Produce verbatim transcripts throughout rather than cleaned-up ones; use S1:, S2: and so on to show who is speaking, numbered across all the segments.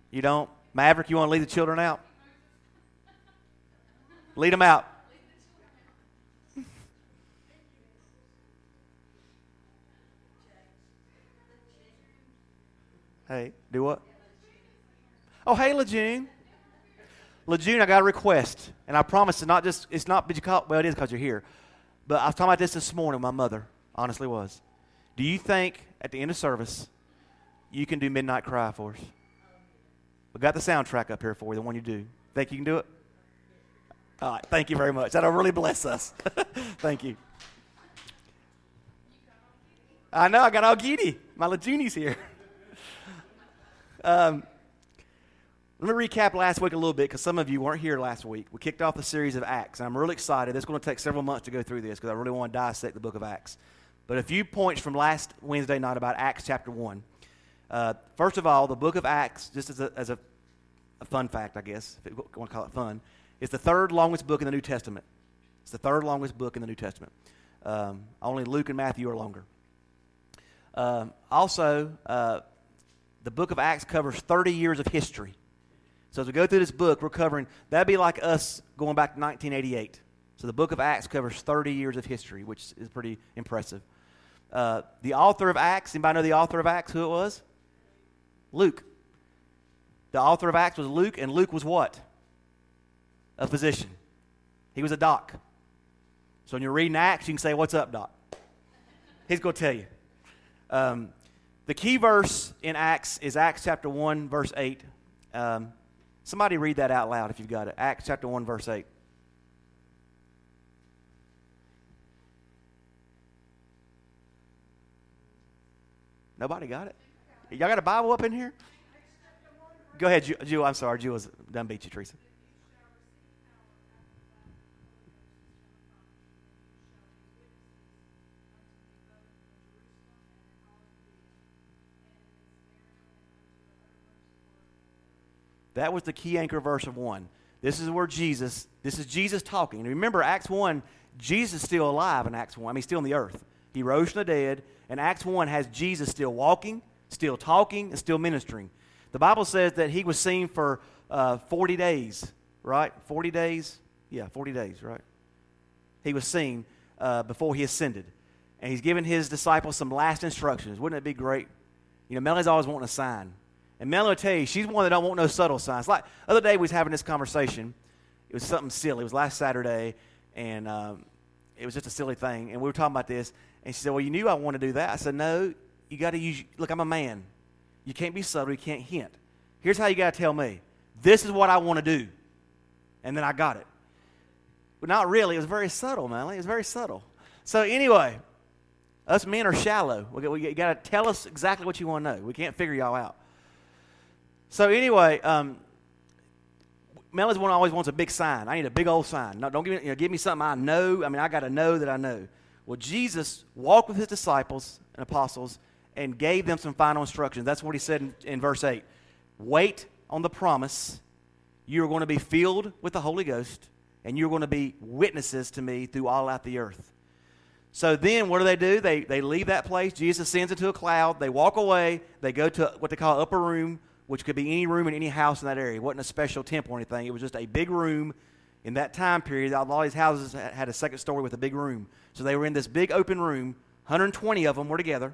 S1: You don't? Maverick, you want to lead the children out? Lead them out. Hey, do what? Oh, hey, LeJune. LeJune, I got a request, and I promise it's not just, it's not, because, well, it is because you're here, but I was talking about this this morning with my mother, honestly was. Do you think at the end of service you can do Midnight Cry for us? We got the soundtrack up here for you, the one you do. Think you can do it? All right, thank you very much. That'll really bless us. Thank you. I know, I got all giddy. My LeJunie's here. Um, let me recap last week a little bit because some of you weren't here last week. We kicked off the series of Acts, and I'm really excited. It's going to take several months to go through this because I really want to dissect the book of Acts. But a few points from last Wednesday night about Acts chapter one. Uh, first of all, the book of Acts, just as a, as a, a fun fact, I guess, if you want to call it fun, is the third longest book in the New Testament. It's the third longest book in the New Testament. Um, only Luke and Matthew are longer. Um, also, uh, the book of Acts covers thirty years of history. So as we go through this book, we're covering, that'd be like us going back to nineteen eighty-eight. So the book of Acts covers thirty years of history, which is pretty impressive. Uh, the author of Acts, anybody know the author of Acts, who it was? Luke. The author of Acts was Luke, and Luke was what? A physician. He was a doc. So when you're reading Acts, you can say, "What's up, doc?" He's going to tell you. Um, the key verse in Acts is Acts chapter one, verse eight. Um, somebody read that out loud if you've got it. Acts chapter one, verse eight. Nobody got it? Y'all got a Bible up in here? Go ahead, Jewel. Ju- I'm sorry, Jewel was done beat you, Teresa. That was the key anchor verse of one. This is where Jesus, this is Jesus talking. And remember, Acts one, Jesus is still alive in Acts one. I mean, he's still on the earth. He rose from the dead, and Acts one has Jesus still walking, still talking, and still ministering. The Bible says that he was seen for uh, forty days, right? forty days? Yeah, forty days, right? He was seen uh, before he ascended. And he's given his disciples some last instructions. Wouldn't it be great? You know, Melanie's always wanting a sign. And Melanie will tell you, she's one that don't want no subtle signs. Like, the other day we was having this conversation. It was something silly. It was last Saturday, and um, it was just a silly thing. And we were talking about this. And she said, "Well, you knew I wanted to do that." I said, "No, you got to use, look, I'm a man. You can't be subtle. You can't hint. Here's how you got to tell me. This is what I want to do." And then I got it. But not really. It was very subtle, Melanie. It was very subtle. So anyway, us men are shallow. We got, we got to tell us exactly what you want to know. We can't figure y'all out. So anyway, um, Melanie's one always wants a big sign. I need a big old sign. No, don't give me, you know, give me something I know. I mean, I got to know that I know. Well, Jesus walked with his disciples and apostles and gave them some final instructions. That's what he said in, in verse eight. Wait on the promise. You are going to be filled with the Holy Ghost, and you're going to be witnesses to me through all out the earth. So then what do they do? They, they leave that place. Jesus sends into a cloud. They walk away. They go to what they call upper room, which could be any room in any house in that area. It wasn't a special temple or anything. It was just a big room. In that time period, all these houses had a second story with a big room. So they were in this big open room. one hundred twenty of them were together.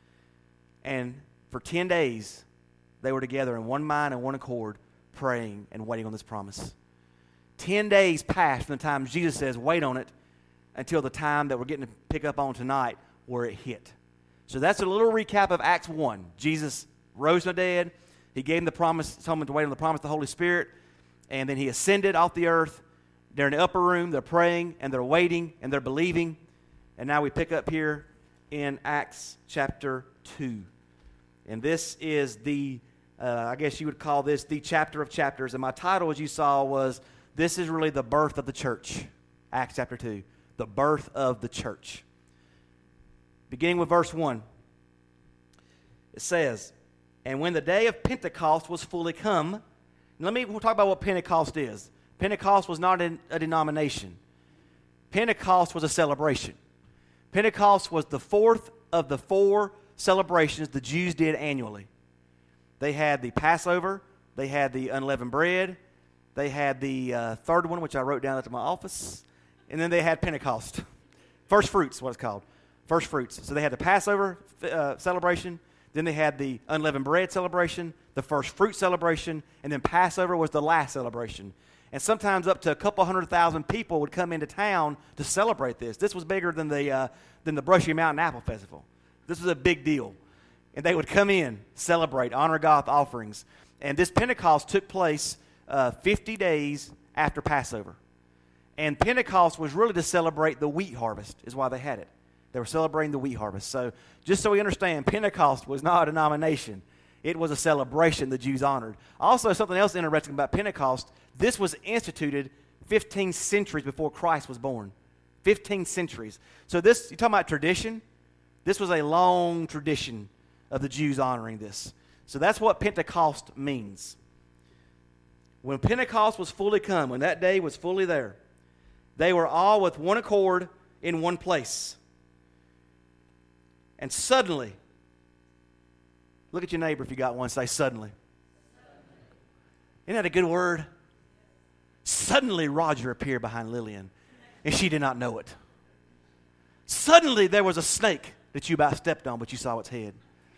S1: And for ten days, they were together in one mind and one accord, praying and waiting on this promise. Ten days passed from the time Jesus says, wait on it, until the time that we're getting to pick up on tonight where it hit. So that's a little recap of Acts one. Jesus rose from the dead. He gave them the promise, told them to wait on the promise of the Holy Spirit, and then he ascended off the earth. They're in the upper room, they're praying, and they're waiting, and they're believing. And now we pick up here in Acts chapter two. And this is the, uh, I guess you would call this the chapter of chapters. And my title, as you saw, was, this is really the birth of the church. Acts chapter two, the birth of the church. Beginning with verse one, it says, "And when the day of Pentecost was fully come," let me we'll talk about what Pentecost is. Pentecost was not a, a denomination. Pentecost was a celebration. Pentecost was the fourth of the four celebrations the Jews did annually. They had the Passover, They had the unleavened bread. They had the uh, third one, which I wrote down at my office. And then they had Pentecost. First fruits, what it's called. First fruits. So they had the Passover uh, celebration. Then they had the unleavened bread celebration, the first fruit celebration, and then Passover was the last celebration. And sometimes up to a couple hundred thousand people would come into town to celebrate this. This was bigger than the, uh, than the Brushy Mountain Apple Festival. This was a big deal. And they would come in, celebrate, honor God with offerings. And this Pentecost took place uh, fifty days after Passover. And Pentecost was really to celebrate the wheat harvest, is why they had it. They were celebrating the wheat harvest. So just so we understand, Pentecost was not a denomination. It was a celebration the Jews honored. Also, something else interesting about Pentecost, this was instituted fifteen centuries before Christ was born. fifteen centuries. So this, you're talking about tradition? This was a long tradition of the Jews honoring this. So that's what Pentecost means. When Pentecost was fully come, when that day was fully there, they were all with one accord in one place. And suddenly, look at your neighbor if you got one, say suddenly. Isn't that a good word? Suddenly Roger appeared behind Lillian, and she did not know it. Suddenly there was a snake that you about stepped on, but you saw its head.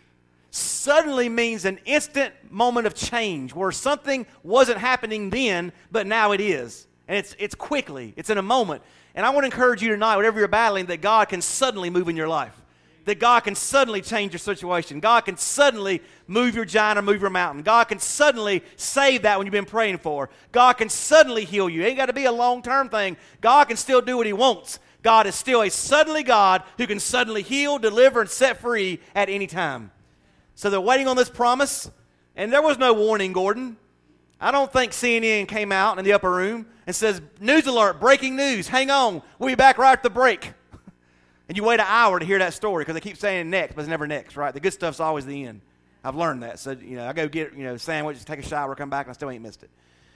S1: Suddenly means an instant moment of change where something wasn't happening then, but now it is. And it's it's quickly. It's in a moment. And I want to encourage you tonight, whatever you're battling, that God can suddenly move in your life. That God can suddenly change your situation. God can suddenly move your giant or move your mountain. God can suddenly save that when you've been praying for. God can suddenly heal you. It ain't got to be a long-term thing. God can still do what he wants. God is still a suddenly God who can suddenly heal, deliver, and set free at any time. So they're waiting on this promise, and there was no warning, Gordon. I don't think C N N came out in the upper room and says, news alert, breaking news, hang on, we'll be back right after the break. And you wait an hour to hear that story because they keep saying next, but it's never next, right? The good stuff's always the end. I've learned that. So, you know, I go get, you know, sandwich, take a shower, come back, and I still ain't missed it.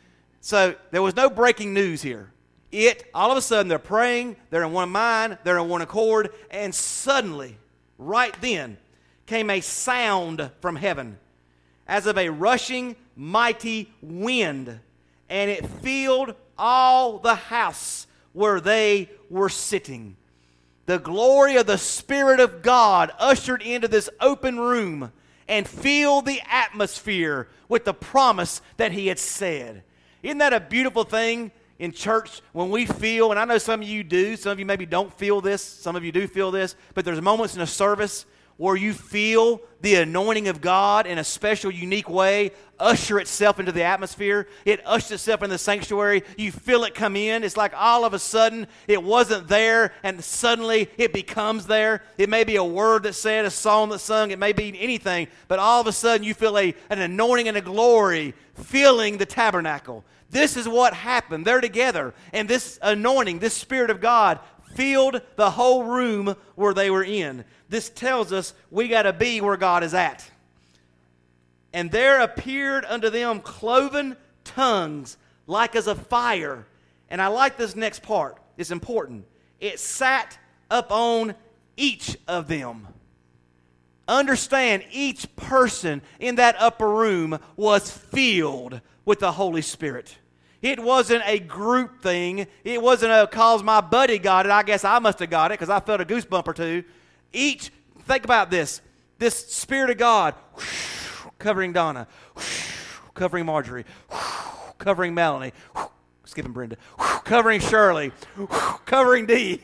S1: So there was no breaking news here. It, all of a sudden, they're praying, they're in one mind, they're in one accord, and suddenly, right then, came a sound from heaven as of a rushing, mighty wind, and it filled all the house where they were sitting. The glory of the Spirit of God ushered into this open room and filled the atmosphere with the promise that he had said. Isn't that a beautiful thing in church when we feel, and I know some of you do, some of you maybe don't feel this, some of you do feel this, but there's moments in a service where you feel the anointing of God in a special, unique way usher itself into the atmosphere. It ushers itself in the sanctuary. You feel it come in. It's like all of a sudden it wasn't there and suddenly it becomes there. It may be a word that's said, a song that's sung. It may be anything. But all of a sudden you feel a, an anointing and a glory filling the tabernacle. This is what happened. They're together. And this anointing, this Spirit of God, filled the whole room where they were in. This tells us we got to be where God is at. And there appeared unto them cloven tongues like as a fire. And I like this next part. It's important. It sat upon each of them. Understand, each person in that upper room was filled with the Holy Spirit. It wasn't a group thing. It wasn't a cause my buddy got it, I guess I must have got it because I felt a goosebump or two. Each, think about this, this Spirit of God whoosh, covering Donna, whoosh, covering Marjorie, whoosh, covering Melanie, whoosh, skipping Brenda, whoosh, covering Shirley, whoosh, covering Dee.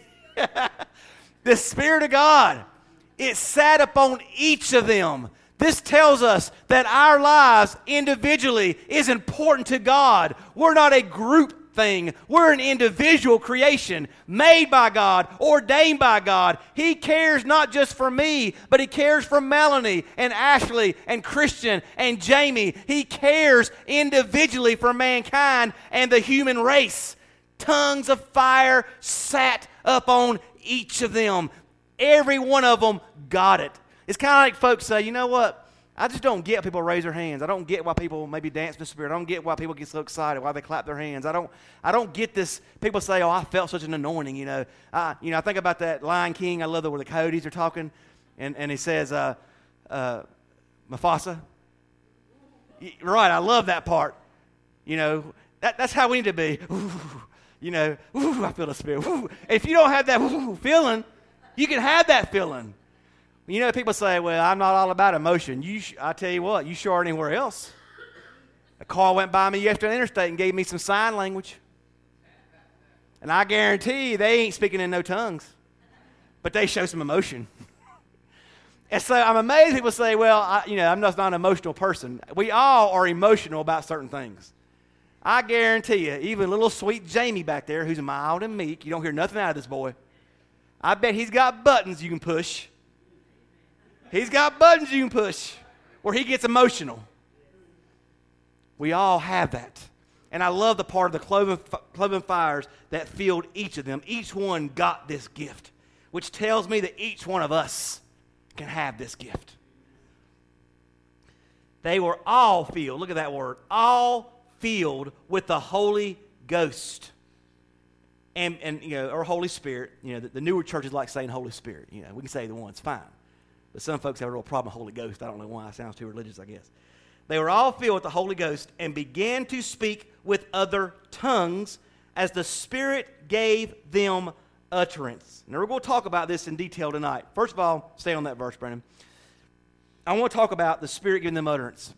S1: The Spirit of God, it sat upon each of them. This tells us that our lives individually is important to God. We're not a group thing. We're an individual creation made by God, ordained by God. He cares not just for me, but he cares for Melanie and Ashley and Christian and Jamie. He cares individually for mankind and the human race. Tongues of fire sat upon each of them. Every one of them got it. It's kind of like folks say, you know what? I just don't get people raise their hands. I don't get why people maybe dance in the Spirit. I don't get why people get so excited, why they clap their hands. I don't I don't get this. People say, oh, I felt such an anointing, you know. I, you know, I think about that Lion King. I love the where the Coyotes are talking. And, and he says, uh, uh, Mufasa, Right, I love that part. You know, that, that's how we need to be. Ooh, you know, ooh, I feel the Spirit. Ooh. If you don't have that ooh, feeling, you can have that feeling. You know, people say, well, I'm not all about emotion. You, sh- I tell you what, you sure aren't anywhere else. A car went by me yesterday on the interstate and gave me some sign language. And I guarantee you they ain't speaking in no tongues. But they show some emotion. And so I'm amazed people say, well, I, you know, I'm just not an emotional person. We all are emotional about certain things. I guarantee you, even little sweet Jamie back there, who's mild and meek, you don't hear nothing out of this boy. I bet he's got buttons you can push. He's got buttons you can push where he gets emotional. We all have that. And I love the part of the cloven, cloven fires that filled each of them. Each one got this gift, which tells me that each one of us can have this gift. They were all filled, look at that word, all filled with the Holy Ghost. And, and you know, or Holy Spirit. You know, the, the newer churches like saying Holy Spirit. You know, we can say the one, it's fine. But some folks have a real problem with Holy Ghost. I don't know why. It sounds too religious, I guess. They were all filled with the Holy Ghost and began to speak with other tongues as the Spirit gave them utterance. Now, we're going to talk about this in detail tonight. First of all, stay on that verse, Brennan. I want to talk about the Spirit giving them utterance.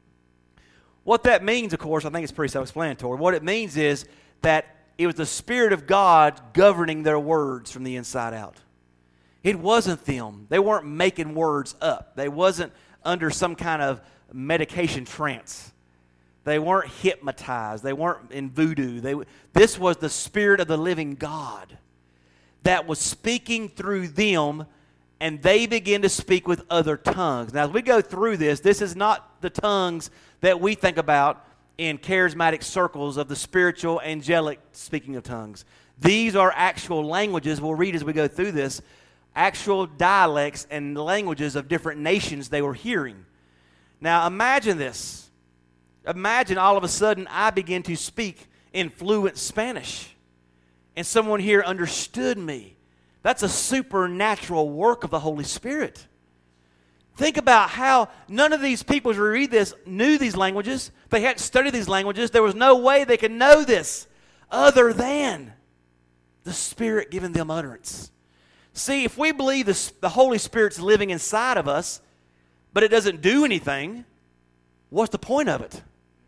S1: What that means, of course, I think it's pretty self-explanatory. What it means is that it was the Spirit of God governing their words from the inside out. It wasn't them. They weren't making words up. They wasn't under some kind of medication trance. They weren't hypnotized. They weren't in voodoo. They, this was the Spirit of the living God that was speaking through them, and they began to speak with other tongues. Now, as we go through this, this is not the tongues that we think about in charismatic circles of the spiritual, angelic speaking of tongues. These are actual languages, we'll read as we go through this, actual dialects and languages of different nations they were hearing. Now, imagine this. Imagine all of a sudden I begin to speak in fluent Spanish. And someone here understood me. That's a supernatural work of the Holy Spirit. Think about how none of these people, as we read this, knew these languages. They hadn't studied these languages. There was no way they could know this other than the Spirit giving them utterance. See, if we believe this, the Holy Spirit's living inside of us, but it doesn't do anything, what's the point of it?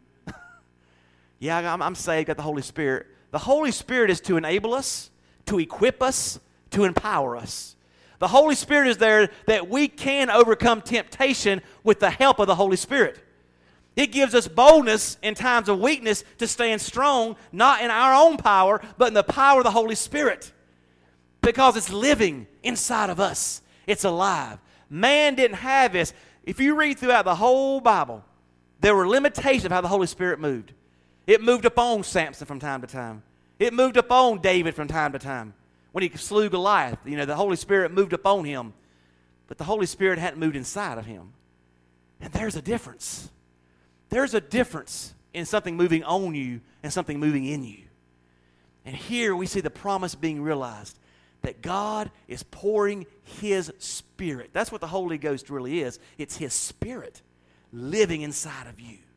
S1: yeah, I'm, I'm saved, got the Holy Spirit. The Holy Spirit is to enable us, to equip us, to empower us. The Holy Spirit is there that we can overcome temptation with the help of the Holy Spirit. It gives us boldness in times of weakness to stand strong, not in our own power, but in the power of the Holy Spirit. Because it's living inside of us. It's alive. Man didn't have this. If you read throughout the whole Bible, there were limitations of how the Holy Spirit moved. It moved upon Samson from time to time. It moved upon David from time to time. When he slew Goliath, you know, the Holy Spirit moved upon him. But the Holy Spirit hadn't moved inside of him. And there's a difference. There's a difference in something moving on you and something moving in you. And here we see the promise being realized that God is pouring His Spirit. That's what the Holy Ghost really is. It's His Spirit living inside of you.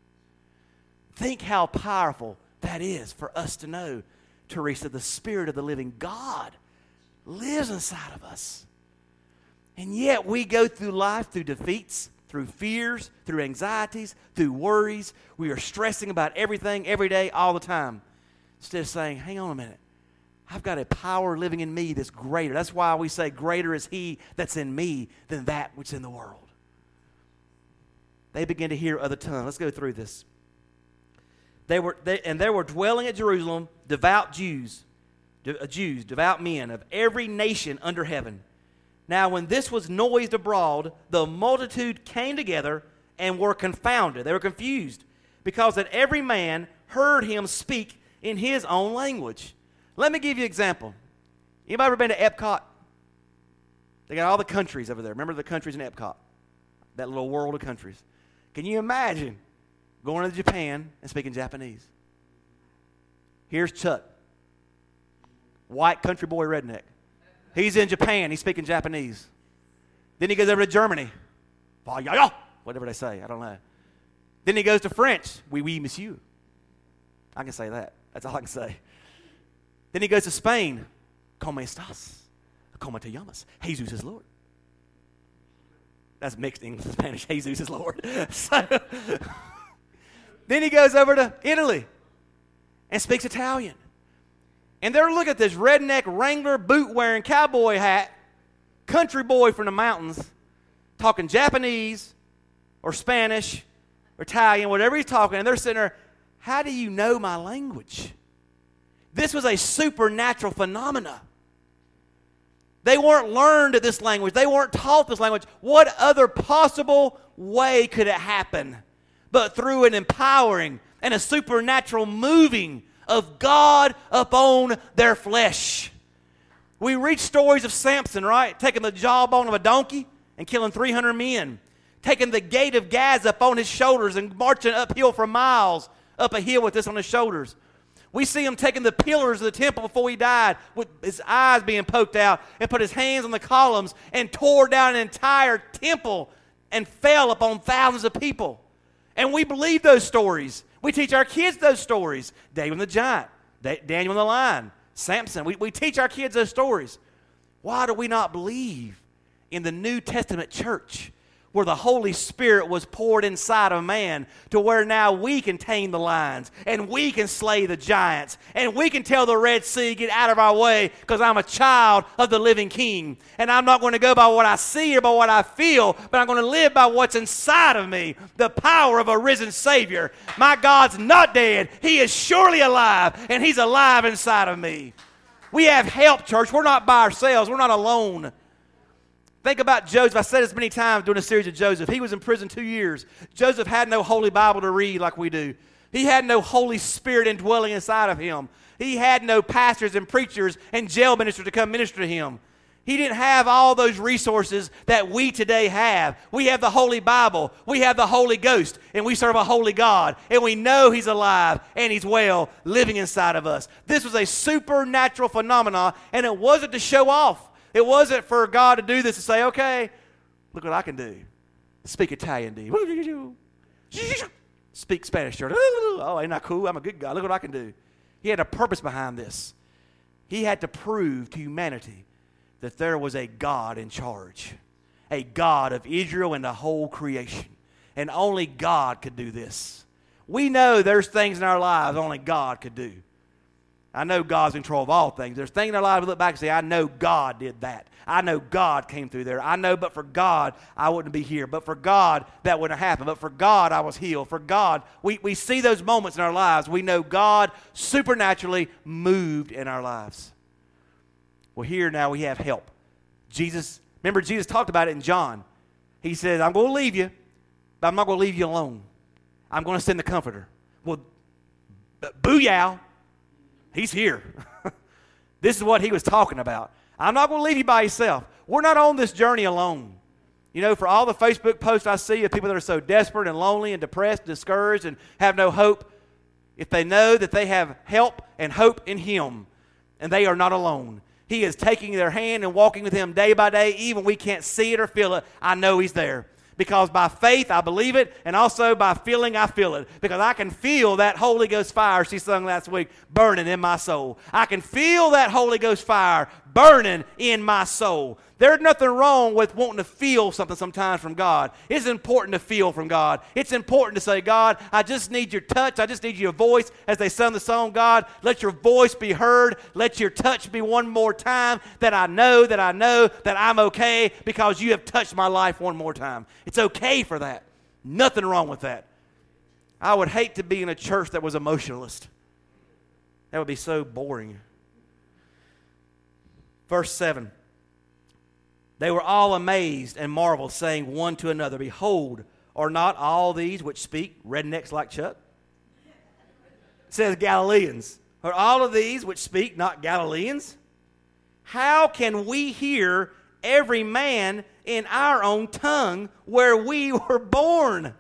S1: Think how powerful that is for us to know, Teresa, the Spirit of the living God lives inside of us. And yet we go through life through defeats, through fears, through anxieties, through worries. We are stressing about everything every day, all the time. Instead of saying, hang on a minute. I've got a power living in me that's greater. That's why we say greater is He that's in me than that which is in the world. They begin to hear other tongues. Let's go through this. They were, they, and there were dwelling at Jerusalem devout Jews, de, Jews, devout men of every nation under heaven. Now, when this was noised abroad, the multitude came together and were confounded. They were confused because that every man heard him speak in his own language. Let me give you an example. Anybody ever been to Epcot? They got all the countries over there. Remember the countries in Epcot? That little world of countries. Can you imagine going to Japan and speaking Japanese? Here's Chuck, white country boy redneck. He's in Japan. He's speaking Japanese. Then he goes over to Germany. Whatever they say. I don't know. Then he goes to French. Oui, oui, monsieur. I can say that. That's all I can say. Then he goes to Spain. ¿Cómo estás? ¿Cómo te llamas? Jesus is Lord. That's mixed English and Spanish. Jesus is Lord. So, then he goes over to Italy and speaks Italian. And they're looking at this redneck Wrangler boot-wearing cowboy hat, country boy from the mountains, talking Japanese or Spanish or Italian, whatever he's talking, and they're sitting there, how do you know my language? This was a supernatural phenomena. They weren't learned this language. They weren't taught this language. What other possible way could it happen but through an empowering and a supernatural moving of God upon their flesh? We read stories of Samson, right? Taking the jawbone of a donkey and killing three hundred men. Taking the gate of Gaza up on his shoulders and marching uphill for miles up a hill with this on his shoulders. We see him taking the pillars of the temple before he died, with his eyes being poked out, and put his hands on the columns and tore down an entire temple and fell upon thousands of people. And we believe those stories. We teach our kids those stories. David the giant, Daniel the lion, Samson. We, we teach our kids those stories. Why do we not believe in the New Testament church, where the Holy Spirit was poured inside of man, to where now we can tame the lions and we can slay the giants and we can tell the Red Sea, get out of our way, because I'm a child of the living King. And I'm not going to go by what I see or by what I feel, but I'm going to live by what's inside of me, the power of a risen Savior. My God's not dead. He is surely alive, and He's alive inside of me. We have help, church. We're not by ourselves. We're not alone. Think about Joseph. I said this many times during a series of Joseph. He was in prison two years. Joseph had no Holy Bible to read like we do. He had no Holy Spirit indwelling inside of him. He had no pastors and preachers and jail ministers to come minister to him. He didn't have all those resources that we today have. We have the Holy Bible. We have the Holy Ghost. And we serve a holy God. And we know He's alive and He's well living inside of us. This was a supernatural phenomenon, and it wasn't to show off. It wasn't for God to do this and say, okay, look what I can do. Speak Italian, do you? Speak Spanish. Oh, ain't that cool? I'm a good guy. Look what I can do. He had a purpose behind this. He had to prove to humanity that there was a God in charge, a God of Israel and the whole creation. And only God could do this. We know there's things in our lives only God could do. I know God's in control of all things. There's things in our lives we look back and say, I know God did that. I know God came through there. I know but for God, I wouldn't be here. But for God, that wouldn't happen. But for God, I was healed. For God, we, we see those moments in our lives. We know God supernaturally moved in our lives. Well, here now we have help. Jesus, remember Jesus talked about it in John. He said, I'm going to leave you, but I'm not going to leave you alone. I'm going to send the Comforter. Well, booyah. He's here. This is what he was talking about. I'm not going to leave you by yourself. We're not on this journey alone. You know, for all the Facebook posts I see of people that are so desperate and lonely and depressed and discouraged and have no hope, if they know that they have help and hope in Him, and they are not alone. He is taking their hand and walking with Him day by day. Even we can't see it or feel it, I know He's there. Because by faith, I believe it, and also by feeling, I feel it. Because I can feel that Holy Ghost fire she sung last week burning in my soul. I can feel that Holy Ghost fire burning in my soul. There's nothing wrong with wanting to feel something sometimes from God. It's important to feel from God. It's important to say, God, I just need your touch. I just need your voice. As they sung the song, God, let your voice be heard. Let your touch be one more time, that I know, that I know that I'm okay because you have touched my life one more time. It's okay for that. Nothing wrong with that. I would hate to be in a church that was emotionalist. That would be so boring. Verse seven. They were all amazed and marveled, saying one to another, behold, are not all these which speak rednecks like Chuck? It says Galileans. Are all of these which speak not Galileans? How can we hear every man in our own tongue where we were born?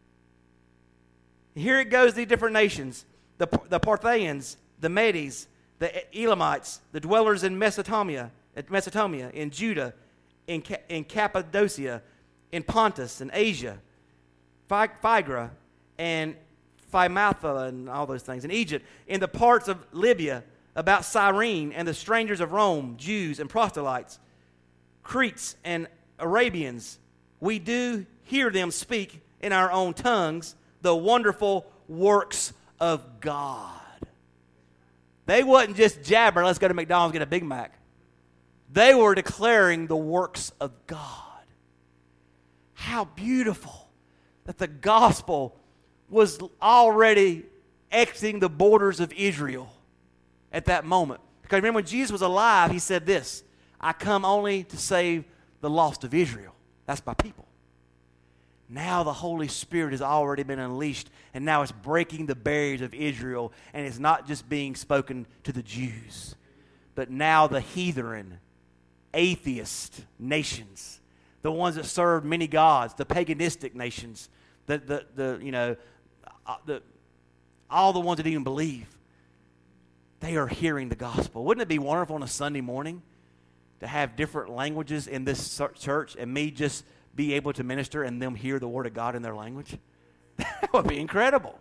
S1: Here it goes, the different nations. The, the Parthians, the Medes, the Elamites, the dwellers in Mesopotamia, Mesopotamia, in Judah, in, in Cappadocia, in Pontus, in Asia, Phrygia, and Phymatha and all those things, in Egypt, in the parts of Libya, about Cyrene and the strangers of Rome, Jews and proselytes, Cretes and Arabians, we do hear them speak in our own tongues the wonderful works of God. They wasn't just jabbering, let's go to McDonald's and get a Big Mac. They were declaring the works of God. How beautiful that the gospel was already exiting the borders of Israel at that moment. Because remember, when Jesus was alive, he said this, I come only to save the lost of Israel. That's my people. Now the Holy Spirit has already been unleashed, and now it's breaking the barriers of Israel, and it's not just being spoken to the Jews, but now the heathen, atheist nations, the ones that served many gods, the paganistic nations, the, the, the you know, uh, the, all the ones that even believe, they are hearing the gospel. Wouldn't it be wonderful on a Sunday morning to have different languages in this church and me just be able to minister and them hear the word of God in their language? That would be incredible.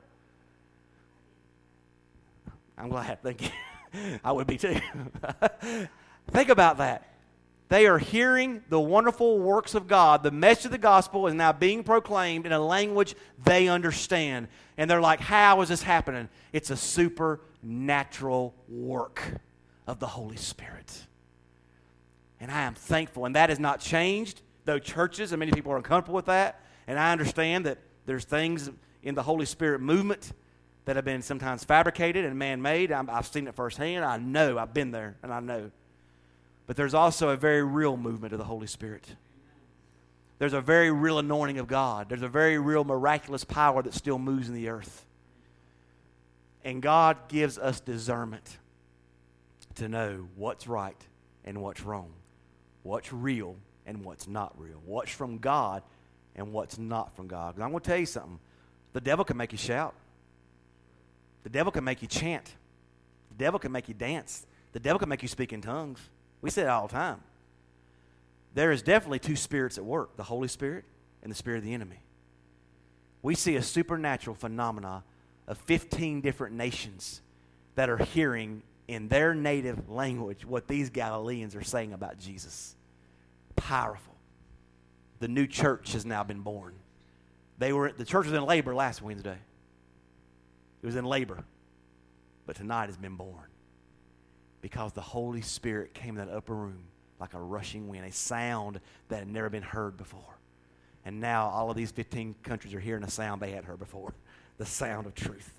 S1: I'm glad. Thank you. I would be too. Think about that. They are hearing the wonderful works of God. The message of the gospel is now being proclaimed in a language they understand. And they're like, how is this happening? It's a supernatural work of the Holy Spirit. And I am thankful. And that has not changed, though churches, and many people are uncomfortable with that. And I understand that there's things in the Holy Spirit movement that have been sometimes fabricated and man-made. I'm, I've seen it firsthand. I know. I've been there, and I know. But there's also a very real movement of the Holy Spirit. There's a very real anointing of God. There's a very real miraculous power that still moves in the earth. And God gives us discernment to know what's right and what's wrong, what's real and what's not real, what's from God and what's not from God. Because I'm going to tell you something. The devil can make you shout. The devil can make you chant. The devil can make you dance. The devil can make you speak in tongues. We say it all the time. There is definitely two spirits at work, the Holy Spirit and the spirit of the enemy. We see a supernatural phenomena of fifteen different nations that are hearing in their native language what these Galileans are saying about Jesus. Powerful. The new church has now been born. They were the church was in labor last Wednesday. It was in labor. But tonight has been born. Because the Holy Spirit came in that upper room like a rushing wind, a sound that had never been heard before. And now all of these fifteen countries are hearing a sound they hadn't heard before, the sound of truth.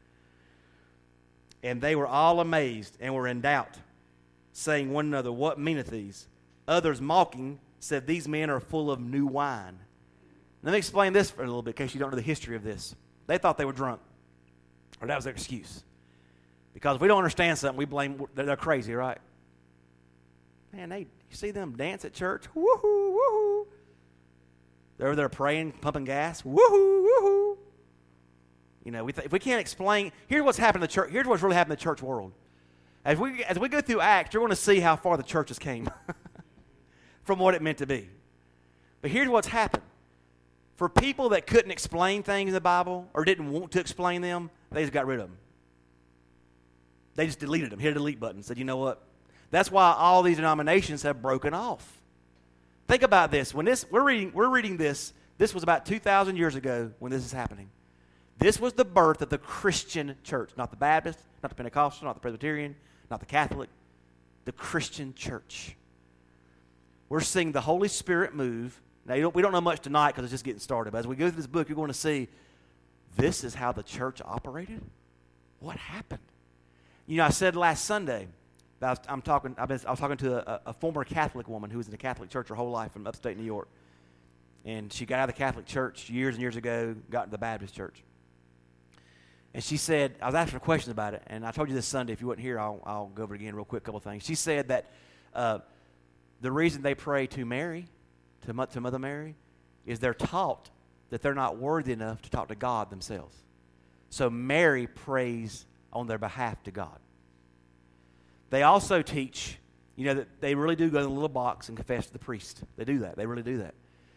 S1: And they were all amazed and were in doubt, saying one another, what meaneth these? Others mocking said, these men are full of new wine. Let me explain this for a little bit in case you don't know the history of this. They thought they were drunk, or that was their excuse. Because if we don't understand something, we blame, they're crazy, right? Man, they, you see them dance at church? Woohoo, woohoo. They're over there praying, pumping gas. Woohoo, woohoo. You know, we th- if we can't explain, here's what's happened in the church. Here's what's really happened in the church world. As we, as we go through Acts, you're going to see how far the churches came from what it meant to be. But here's what's happened. For people that couldn't explain things in the Bible or didn't want to explain them, they just got rid of them. They just deleted them, hit a delete button, said, you know what? That's why all these denominations have broken off. Think about this. When this we're reading, we're reading this, this was about two thousand years ago when this is happening. This was the birth of the Christian church, not the Baptist, not the Pentecostal, not the Presbyterian, not the Catholic, the Christian church. We're seeing the Holy Spirit move. Now, you don't, we don't know much tonight because it's just getting started, but as we go through this book, you're going to see this is how the church operated. What happened? You know, I said last Sunday, I was, I'm talking, I've been, I was talking to a, a former Catholic woman who was in the Catholic church her whole life from upstate New York. And she got out of the Catholic church years and years ago, got into the Baptist church. And she said, I was asking her questions about it, and I told you this Sunday, if you weren't here, I'll, I'll go over it again real quick, a couple of things. She said that uh, the reason they pray to Mary, to, to Mother Mary, is they're taught that they're not worthy enough to talk to God themselves. So Mary prays on their behalf to God. They also teach, you know, that they really do go in a little box and confess to the priest. They do that. They really do that.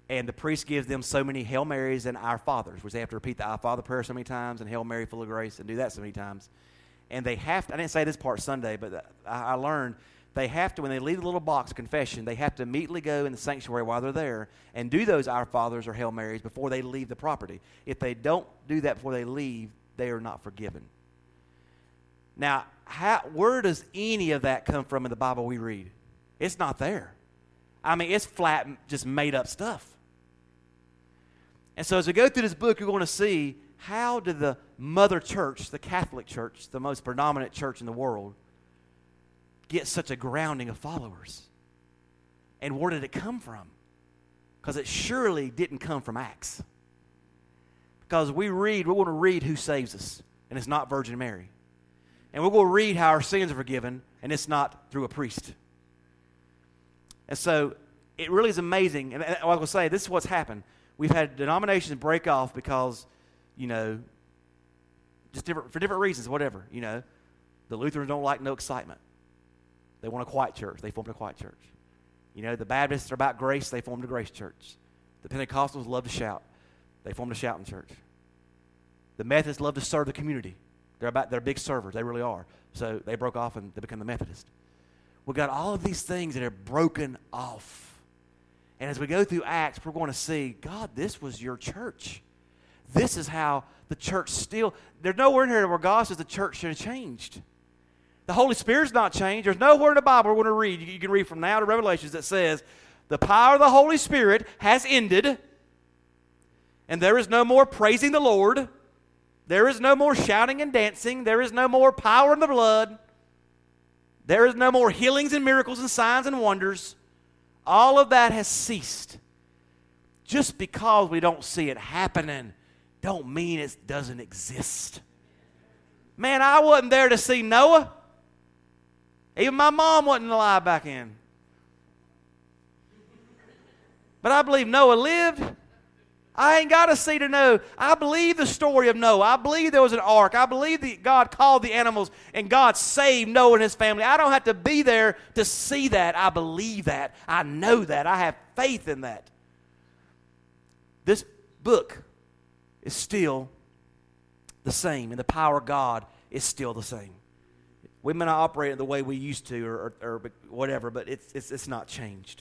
S1: And the priest gives them so many Hail Marys and Our Fathers, which they have to repeat the Our Father prayer so many times and Hail Mary full of grace and do that so many times. And they have to, I didn't say this part Sunday, but I, I learned they have to, when they leave the little box of confession, they have to immediately go in the sanctuary while they're there and do those Our Fathers or Hail Marys before they leave the property. If they don't do that before they leave, they are not forgiven. Now, how, where does any of that come from in the Bible we read? It's not there. I mean, it's flat, just made up stuff. And so as we go through this book, you're going to see how did the mother church, the Catholic Church, the most predominant church in the world, get such a grounding of followers? And where did it come from? Because it surely didn't come from Acts. Because we read, we're going to read who saves us, and it's not Virgin Mary. And we're going to read how our sins are forgiven, and it's not through a priest. And so it really is amazing. And I was going to say, this is what's happened. We've had denominations break off because, you know, just different for different reasons, whatever. You know, the Lutherans don't like no excitement. They want a quiet church. They formed a quiet church. You know, the Baptists are about grace. They formed a grace church. The Pentecostals love to shout. They formed a shouting church. The Methodists love to serve the community. They're about they're big servers. They really are. So they broke off and they become the Methodists. We've got all of these things that are broken off. And as we go through Acts, we're going to see, God, this was your church. This is how the church still, there's nowhere in here where God says the church should have changed. The Holy Spirit's not changed. There's nowhere in the Bible we're going to read. You can read from now to Revelations that says, the power of the Holy Spirit has ended, and there is no more praising the Lord. There is no more shouting and dancing. There is no more power in the blood. There is no more healings and miracles and signs and wonders. All of that has ceased. Just because we don't see it happening don't mean it doesn't exist. Man, I wasn't there to see Noah. Even my mom wasn't alive back then. But I believe Noah lived. I ain't got to see to know. I believe the story of Noah. I believe there was an ark. I believe that God called the animals and God saved Noah and his family. I don't have to be there to see that. I believe that. I know that. I have faith in that. This book is still the same, and the power of God is still the same. We may not operate it the way we used to or, or, or whatever, but it's, it's, it's not changed.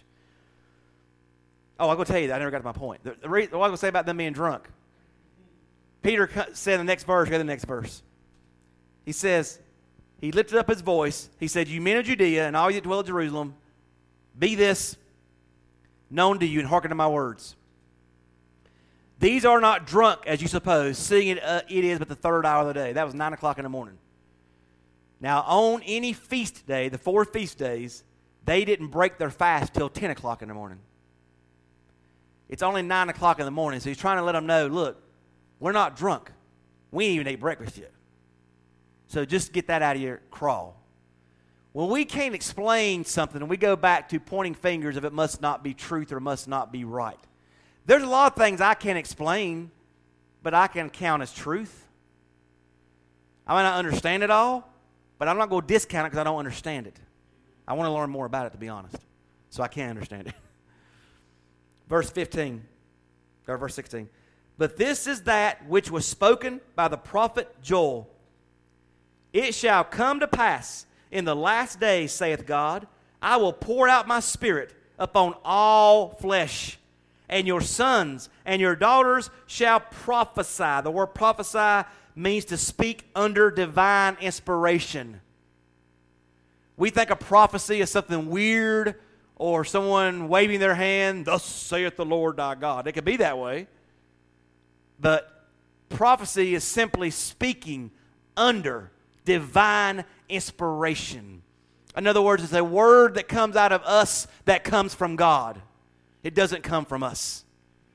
S1: Oh, I'm going to tell you that. I never got to my point. The, the re- what I was going to say about them being drunk. Peter said in the next verse, go to the next verse. He says, he lifted up his voice. He said, you men of Judea and all you that dwell in Jerusalem, be this known to you and hearken to my words. These are not drunk, as you suppose, seeing it, uh, it is but the third hour of the day. That was nine o'clock in the morning. Now, on any feast day, the four feast days, they didn't break their fast till ten o'clock in the morning. It's only nine o'clock in the morning, so he's trying to let them know, look, we're not drunk. We ain't even ate breakfast yet. So just get that out of your crawl. When we can't explain something and we go back to pointing fingers of it must not be truth or must not be right, there's a lot of things I can't explain, but I can count as truth. I may not understand it all, but I'm not going to discount it because I don't understand it. I want to learn more about it, to be honest, so I can understand it. Verse fifteen, or verse sixteen. But this is that which was spoken by the prophet Joel. It shall come to pass in the last days, saith God, I will pour out my spirit upon all flesh, and your sons and your daughters shall prophesy. The word prophesy means to speak under divine inspiration. We think a prophecy is something weird, or someone waving their hand, thus saith the Lord thy God. It could be that way. But prophecy is simply speaking under divine inspiration. In other words, it's a word that comes out of us that comes from God. It doesn't come from us.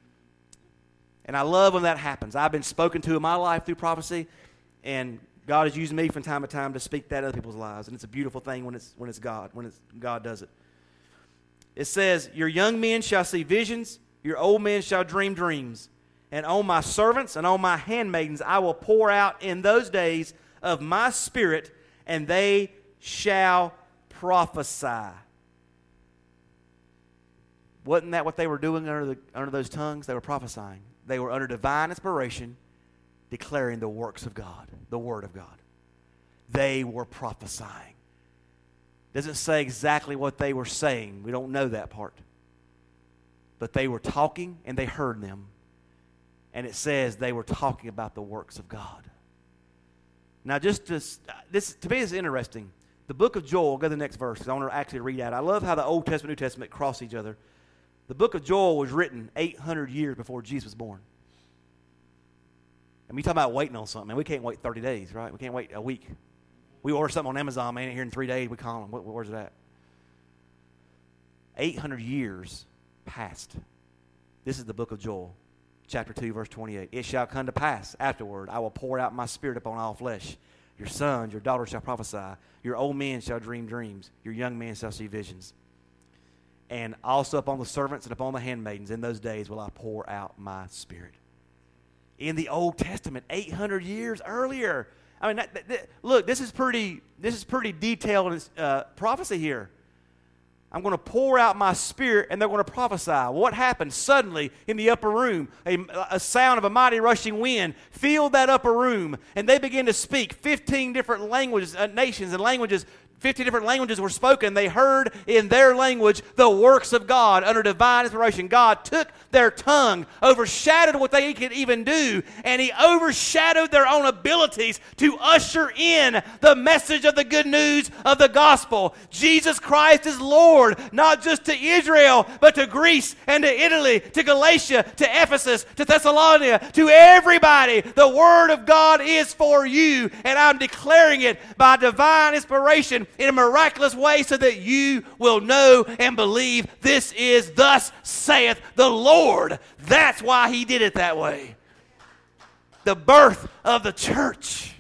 S1: And I love when that happens. I've been spoken to in my life through prophecy, and God has used me from time to time to speak that in other people's lives. And it's a beautiful thing when it's when it's God, when it's God does it. It says, your young men shall see visions, your old men shall dream dreams. And on my servants and on my handmaidens I will pour out in those days of my spirit, and they shall prophesy. Wasn't that what they were doing under, the, under those tongues? They were prophesying. They were under divine inspiration, declaring the works of God, the Word of God. They were prophesying. Doesn't say exactly what they were saying. We don't know that part. But they were talking and they heard them. And it says they were talking about the works of God. Now, just to, this, to me, is interesting. The book of Joel, go to the next verse, because I want to actually read out. I love how the Old Testament and New Testament cross each other. The book of Joel was written eight hundred years before Jesus was born. And we talk about waiting on something, man. We can't wait thirty days, right? We can't wait a week. We order something on Amazon, man, here in three days, we call them. What, where's it at? eight hundred years passed. This is the book of Joel, chapter two, verse twenty-eight. It shall come to pass afterward, I will pour out my spirit upon all flesh. Your sons, your daughters shall prophesy. Your old men shall dream dreams. Your young men shall see visions. And also upon the servants and upon the handmaidens in those days will I pour out my spirit. In the Old Testament, eight hundred years earlier. I mean, that, that, that, look, this is pretty. This is pretty detailed uh, prophecy here. I'm going to pour out my spirit, and they're going to prophesy. What happened? Suddenly, in the upper room, a, a sound of a mighty rushing wind filled that upper room, and they began to speak fifteen different languages, uh, nations and languages. fifty different languages were spoken. They heard in their language the works of God under divine inspiration. God took their tongue, overshadowed what they could even do, and He overshadowed their own abilities to usher in the message of the good news of the gospel. Jesus Christ is Lord, not just to Israel, but to Greece and to Italy, to Galatia, to Ephesus, to Thessalonica, to everybody. The Word of God is for you, and I'm declaring it by divine inspiration in a miraculous way so that you will know and believe this is thus saith the Lord. That's why He did it that way. The birth of the church.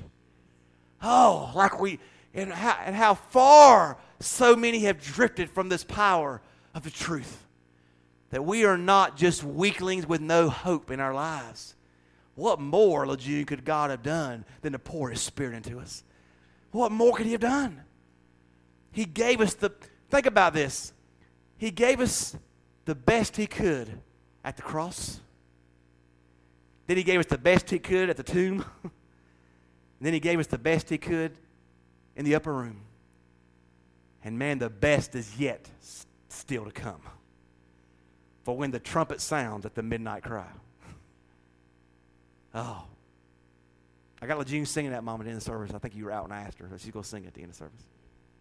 S1: Oh, like we, and how, and how far so many have drifted from this power of the truth. That we are not just weaklings with no hope in our lives. What more, Lejeune, could God have done than to pour His Spirit into us? What more could He have done? He gave us the, think about this. He gave us the best He could at the cross. Then He gave us the best He could at the tomb. And then He gave us the best He could in the upper room. And man, the best is yet still to come. For when the trumpet sounds at the midnight cry. Oh. I got Lejeune singing that moment in the service. I think you were out and I asked her. She's going to sing at the end of the service.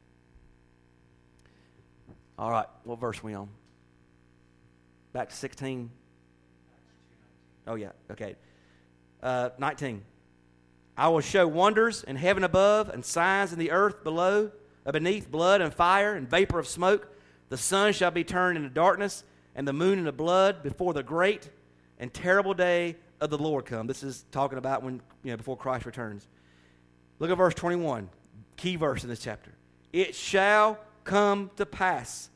S1: All right, what verse are we on? Back to sixteen. Oh, yeah, okay. Uh, nineteen. I will show wonders in heaven above and signs in the earth below, uh, beneath blood and fire and vapor of smoke. The sun shall be turned into darkness and the moon into blood before the great and terrible day of the Lord come. This is talking about when, you know, before Christ returns. Look at verse twenty-one, key verse in this chapter. It shall come to pass,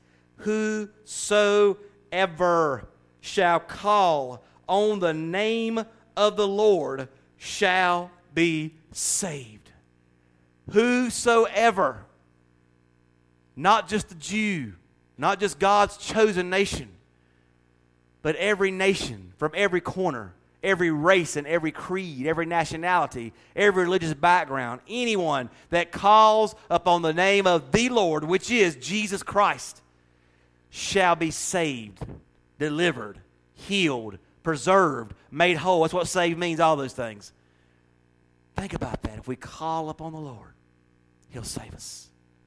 S1: whosoever shall call on the name of the Lord shall be saved. Whosoever, not just the Jew, not just God's chosen nation, but every nation from every corner, every race and every creed, every nationality, every religious background, anyone that calls upon the name of the Lord, which is Jesus Christ, shall be saved, delivered, healed, preserved, made whole. That's what saved means, all those things. Think about that. If we call upon the Lord, He'll save us.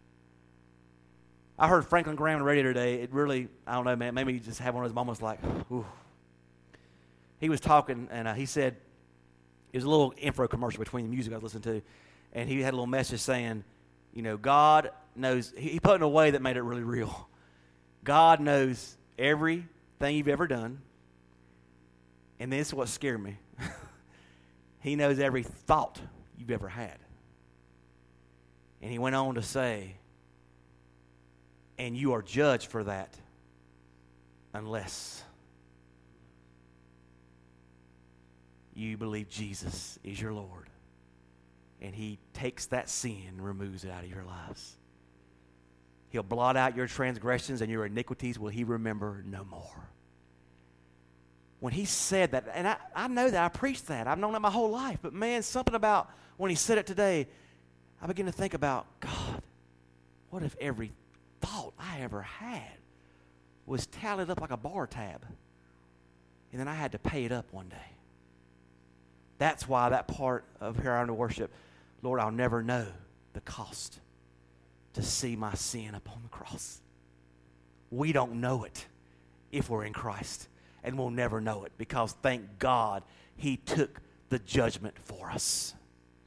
S1: I heard Franklin Graham on the radio today. It really, I don't know, man, maybe you just have one of those moments like, ooh. He was talking, and uh, he said, it was a little info commercial between the music I was listening to, and he had a little message saying, you know, God knows, he, he put it in a way that made it really real. God knows everything you've ever done, and this is what scared me. He knows every thought you've ever had. And he went on to say, and you are judged for that unless you believe Jesus is your Lord. And He takes that sin and removes it out of your lives. He'll blot out your transgressions, and your iniquities will he remember no more. When he said that, and I, I know that, I preached that. I've known that my whole life. But man, something about when he said it today, I began to think about, God, what if every thought I ever had was tallied up like a bar tab, and then I had to pay it up one day? That's why that part of here under worship, Lord, I'll never know the cost to see my sin upon the cross. We don't know it if we're in Christ. And we'll never know it, because thank God he took the judgment for us.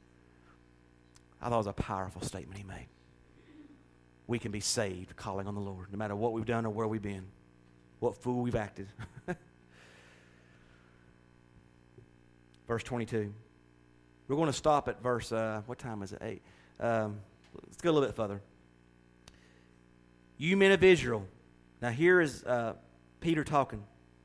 S1: I thought it was a powerful statement he made. We can be saved calling on the Lord, no matter what we've done or where we've been, what fool we've acted. Verse twenty-two. We're going to stop at verse, uh, what time is it? Eight. Um, let's go a little bit further. You men of Israel. Now here is uh, Peter talking.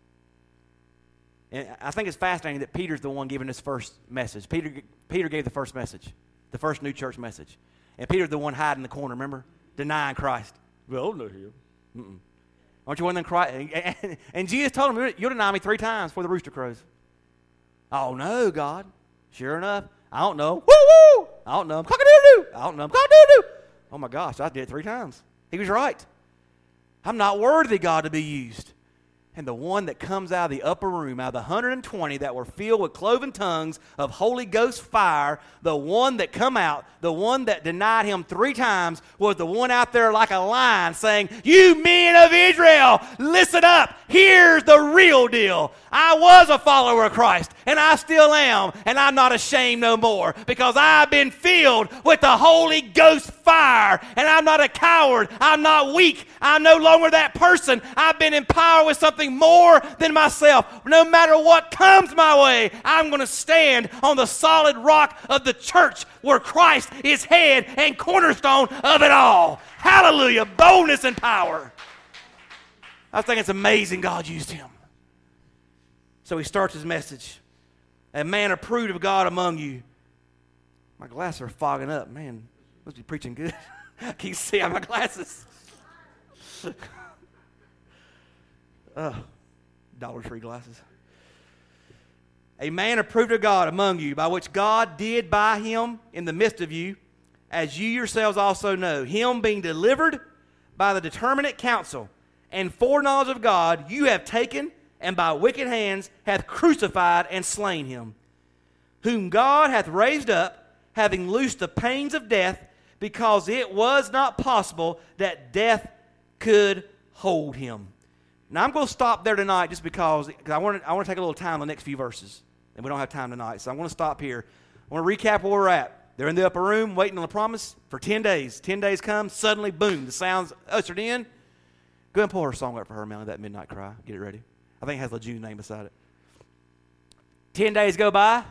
S1: And I think it's fascinating that Peter's the one giving this first message. Peter, Peter gave the first message, the first new church message. And Peter's the one hiding in the corner, remember? Denying Christ. Well, no, here. Mm-mm. Aren't you one of them Christ? And, and, and Jesus told him, you'll deny me three times before the rooster crows. Oh, no, God. Sure enough, I don't know. Woo-woo! I don't know. Cock-a-doodle-doo! I don't know. Cock-a-doodle-doo! Oh, my gosh, I did it three times. He was right. I'm not worthy, God, to be used. And the one that comes out of the upper room, out of the one hundred twenty that were filled with cloven tongues of Holy Ghost fire, the one that come out, the one that denied him three times, was the one out there like a lion saying, you men of Israel, listen up. Here's the real deal. I was a follower of Christ, and I still am, and I'm not ashamed no more, because I've been filled with the Holy Ghost fire, and I'm not a coward. I'm not weak. I'm no longer that person. I've been empowered with something more than myself. No matter what comes my way, I'm going to stand on the solid rock of the church where Christ is head and cornerstone of it all. Hallelujah. Boldness and power. I think it's amazing God used him. So he starts his message. A man approved of God among you. My glasses are fogging up. Man, must be preaching good. I can't see out my glasses. uh, Dollar Tree glasses. A man approved of God among you, by which God did by him in the midst of you, as you yourselves also know, him being delivered by the determinate counsel and foreknowledge of God, you have taken and by wicked hands hath crucified and slain him, whom God hath raised up, having loosed the pains of death, because it was not possible that death could hold him. Now I'm going to stop there tonight just because, because I want to I want to take a little time on the next few verses, and we don't have time tonight, so I'm going to stop here. I want to recap where we're at. They're in the upper room waiting on the promise for ten days. ten days come, suddenly, boom, the sound's ushered in. Go ahead and pull her song up for her, Melanie, that Midnight Cry. Get it ready. I think it has LeJune's name beside it. Ten days go by.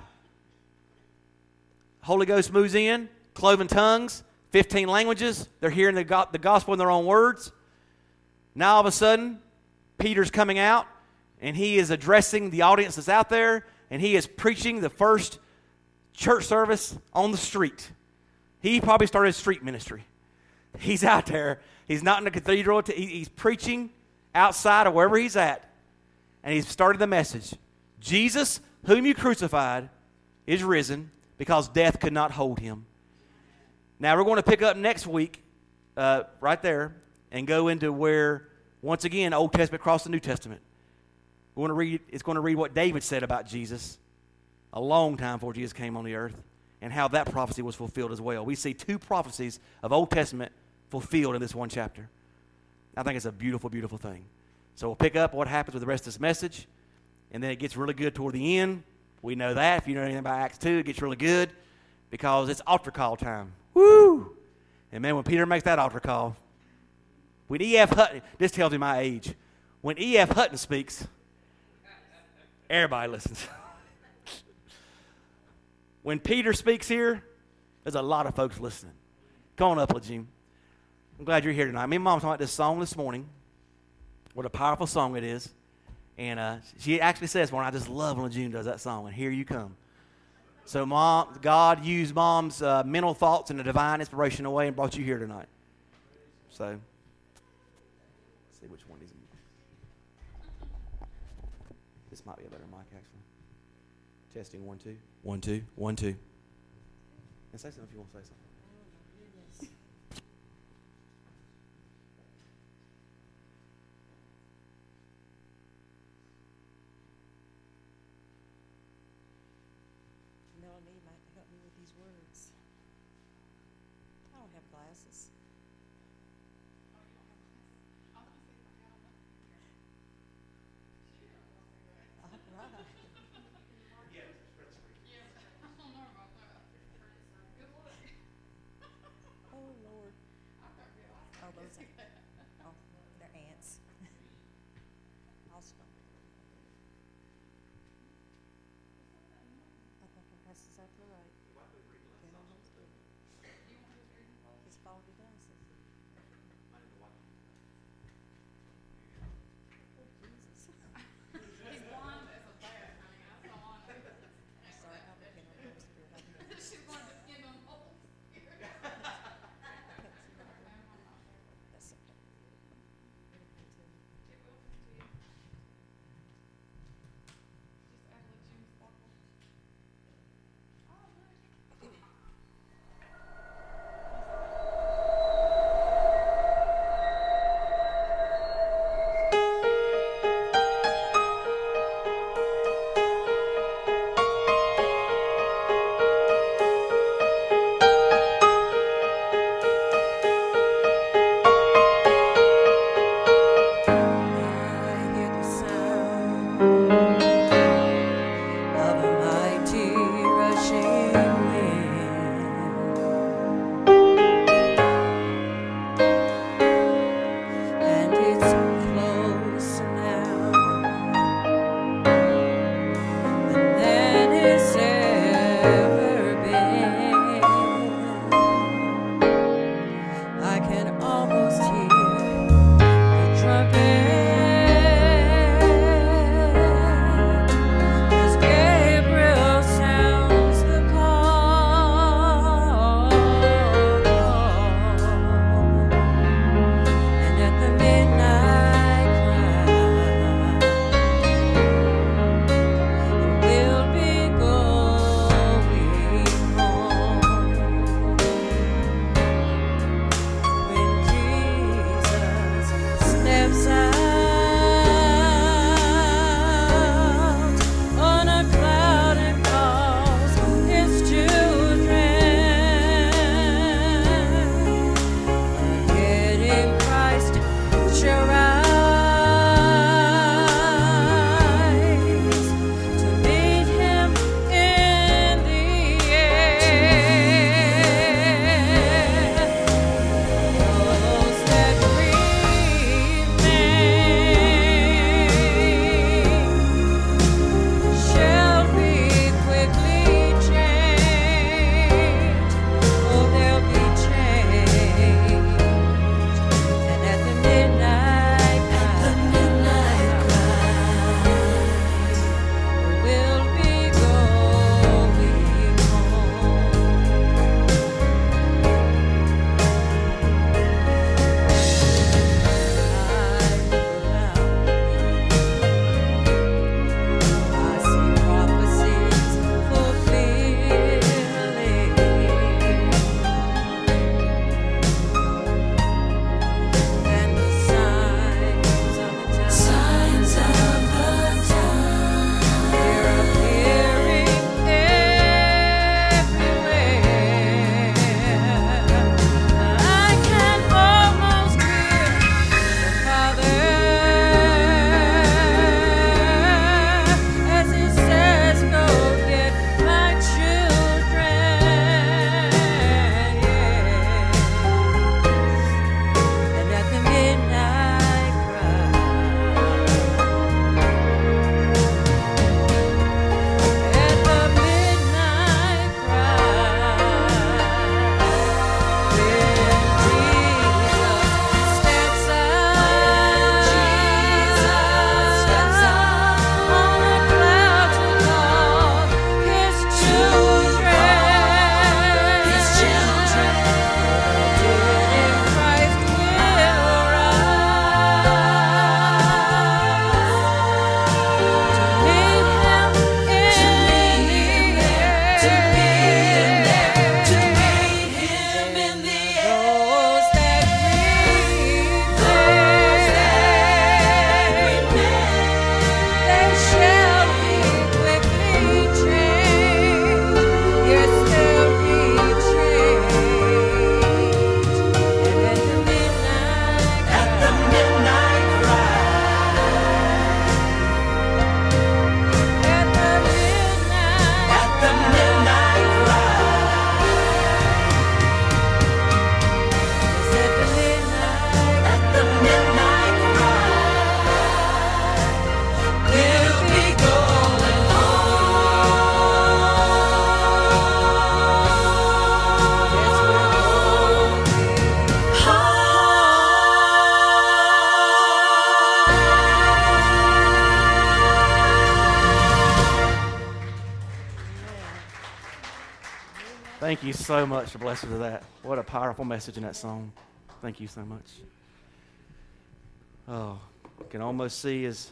S1: Holy Ghost moves in. Cloven tongues. Fifteen languages. They're hearing the, go- the gospel in their own words. Now all of a sudden, Peter's coming out, and he is addressing the audience that's out there, and he is preaching the first church service on the street. He probably started street ministry. He's out there. He's not in the cathedral. He's preaching outside of wherever he's at. And he's started the message. Jesus, whom you crucified, is risen, because death could not hold him. Now we're going to pick up next week, uh, right there, and go into where, once again, Old Testament crossed the New Testament. We're going to read, it's going to read what David said about Jesus a long time before Jesus came on the earth, and how that prophecy was fulfilled as well. We see two prophecies of Old Testament fulfilled in this one chapter. I think it's a beautiful, beautiful thing. So we'll pick up what happens with the rest of this message, and then it gets really good toward the end. We know that. If you know anything about Acts two, it gets really good because it's altar call time. Woo! And man, when Peter makes that altar call, when E F Hutton, this tells me my age, when E F Hutton speaks, everybody listens. When Peter speaks here, there's a lot of folks listening. Come on up, LeJune. I'm glad you're here tonight. Me and Mom talked about this song this morning. What a powerful song it is. And uh, she actually says, "Well, I just love when LeJune does that song." And here you come. So, Mom, God used Mom's uh, mental thoughts in a divine, inspirational way and brought you here tonight. So, see which one is. This might be a better mic, actually. Testing one, two. One, two. One, two. And say something if you want to say something.
S2: Melanie might help me with these words. I don't have glasses. All right. Oh, Lord. Oh, those are, oh, they're ants. I'll stop. I think that's exactly right. His fault he does.
S1: you so much for blessing us with that. What a powerful message in that song. Thank you so much. Oh, I can almost see as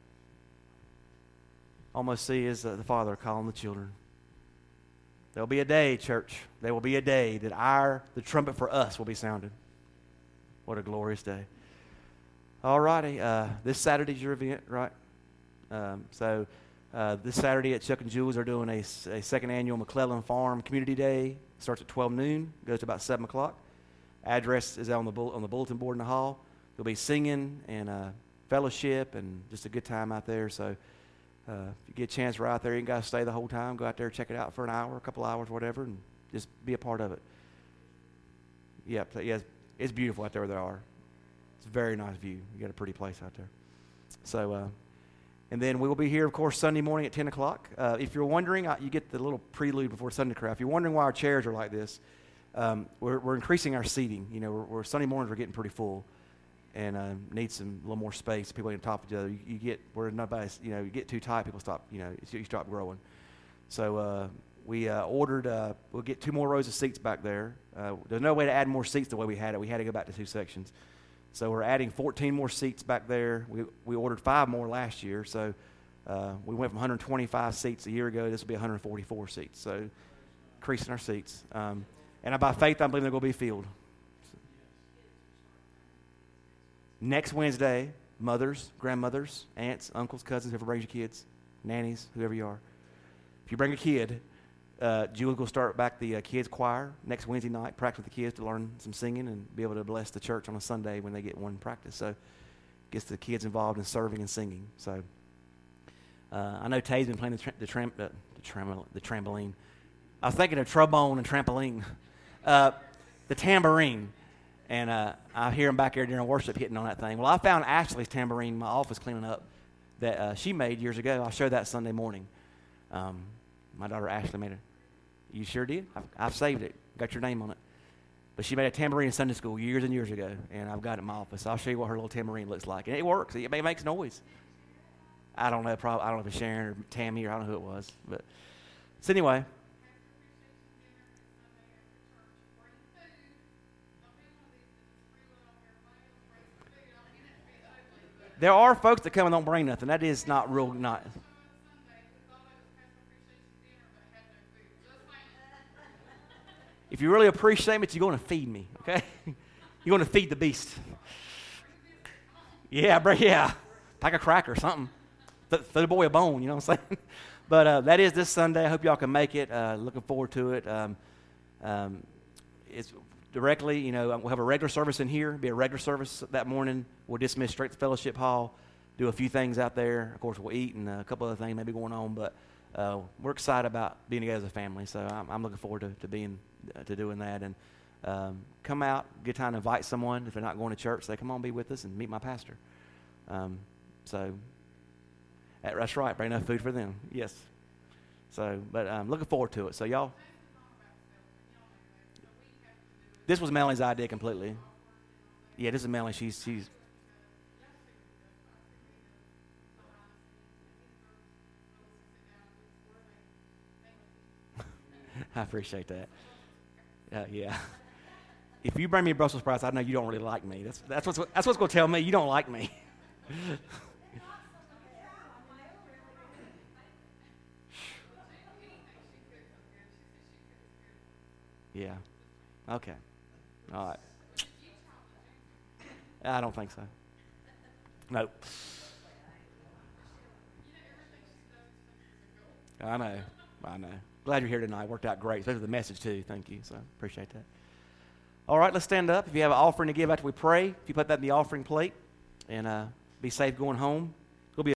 S1: almost see as uh, the Father calling the children. There'll be a day, church. There will be a day that our the trumpet for us will be sounded. What a glorious day. All righty. Uh, this Saturday's your event, right? Um, so uh, this Saturday at Chuck and Jules are doing a, a second annual McClellan Farm Community Day. Starts at twelve noon, goes to about seven o'clock. Address is on the bull, on the bulletin board in the hall. There'll be singing and uh, fellowship and just a good time out there. So uh, if you get a chance, we're out there. You can guys stay the whole time. Go out there, check it out for an hour, a couple hours, whatever, and just be a part of it. Yeah, yeah, it's, it's beautiful out there where they are. It's a very nice view. You got a pretty place out there. So, uh, and then we will be here, of course, Sunday morning at ten o'clock. Uh, if you're wondering, uh, you get the little prelude before Sunday craft. If you're wondering why our chairs are like this, um, we're, we're increasing our seating. You know, we're, we're Sunday mornings are getting pretty full, and uh, need some a little more space. People on top of each other. You, you get where nobody's, you know, you get too tight, people stop. You know, you stop growing. So uh, we uh, ordered. Uh, we'll get two more rows of seats back there. Uh, there's no way to add more seats the way we had it. We had to go back to two sections. So we're adding fourteen more seats back there. We we ordered five more last year, so uh, we went from one hundred twenty-five seats a year ago. This will be one hundred forty-four seats, so increasing our seats. Um, and by faith, I believe they're going to be filled. Next Wednesday, mothers, grandmothers, aunts, uncles, cousins, whoever brings your kids, nannies, whoever you are. If you bring a kid, uh, Julie will start back the uh, kids choir next Wednesday night, practice with the kids to learn some singing and be able to bless the church on a Sunday when they get one practice. So gets the kids involved in serving and singing. So uh, I know Tay's been playing the, tra- the, tram- uh, the, tram- the trampoline. I was thinking of trombone and trampoline. Uh, the tambourine. And uh, I hear him back there during worship hitting on that thing. Well, I found Ashley's tambourine in my office cleaning up that uh, she made years ago. I'll show that Sunday morning. Um, my daughter Ashley made it. You sure did? I've, I've saved it. Got your name on it. But she made a tambourine in Sunday school years and years ago, and I've got it in my office. I'll show you what her little tambourine looks like. And it works. It, it makes noise. I don't know. Probably, I don't know if it's Sharon or Tammy or I don't know who it was. But so anyway. There are folks that come and don't bring nothing. That is not real. Not. If you really appreciate me, you're going to feed me, okay? You're going to feed the beast. Yeah, bro, yeah. Pack a cracker or something. Th- throw the boy a bone, you know what I'm saying? But uh, that is this Sunday. I hope y'all can make it. Uh, looking forward to it. Um, um, it's directly, you know, we'll have a regular service in here. Be a regular service that morning. We'll dismiss straight to Fellowship Hall. Do a few things out there. Of course, we'll eat and a couple other things maybe going on. But uh, we're excited about being together as a family. So I'm, I'm looking forward to, to being uh, to doing that. And um, come out, get time to invite someone. If they're not going to church, say, come on, be with us and meet my pastor. Um, so that, that's right. Bring enough food for them. Yes. So, but I'm um, looking forward to it. So y'all. This was Melanie's idea completely. Yeah, this is Melanie. She's she's. I appreciate that. Uh, yeah. If you bring me a Brussels sprouts, I know you don't really like me. That's that's what's that's what's going to tell me you don't like me. Yeah. Okay. All right. I don't think so. Nope. I know. I know. Glad you're here tonight. Worked out great. Especially the message, too. Thank you. So, appreciate that. All right, let's stand up. If you have an offering to give after we pray, if you put that in the offering plate, and uh, be safe going home.